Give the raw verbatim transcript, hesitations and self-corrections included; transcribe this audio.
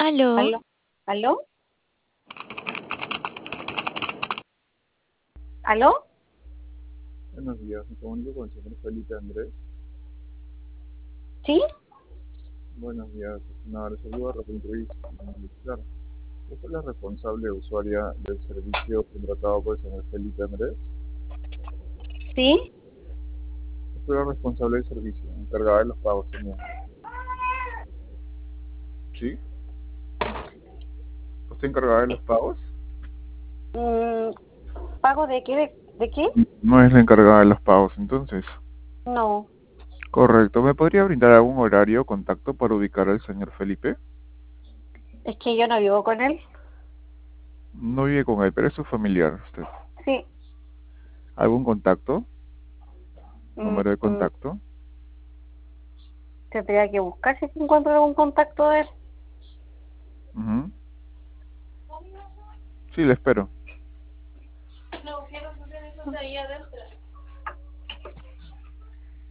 Aló, ¿Aló? ¿Aló? ¿Aló? Buenos días, me comunico con el señor Felipe Andrés. ¿Sí? Buenos días, estimado, le saludo a Rafael Ruiz. Claro, ¿usted es la responsable usuaria del servicio contratado por el señor Felipe Andrés? ¿Sí? Yo soy la responsable del servicio, encargada de los pagos también. ¿Sí? ¿Usted encargada de los pagos? Mm, ¿pago de qué? ¿De, de qué? No es la encargada de los pagos, entonces. No. Correcto, ¿me podría brindar algún horario o contacto para ubicar al señor Felipe? Es que yo no vivo con él. No vive con él, pero es su familiar usted. Sí. ¿Algún contacto? Mm, ¿Número de mm, contacto? tendría que buscar si encuentro algún contacto de él. Ujú. Sí, le espero. No, quiero saber eso de ahí adentro.